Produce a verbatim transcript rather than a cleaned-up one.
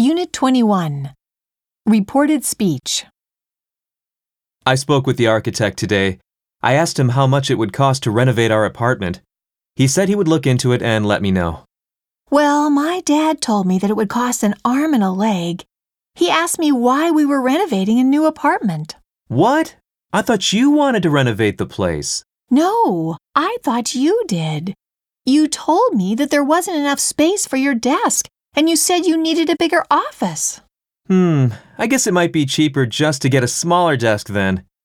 Unit twenty-one. Reported speech. I spoke with the architect today. I asked him how much it would cost to renovate our apartment. He said he would look into it and let me know. Well, my dad told me that it would cost an arm and a leg. He asked me why we were renovating a new apartment. What? I thought you wanted to renovate the place. No, I thought you did. You told me that there wasn't enough space for your desk, and you said you needed a bigger office. Hmm, I guess it might be cheaper just to get a smaller desk then.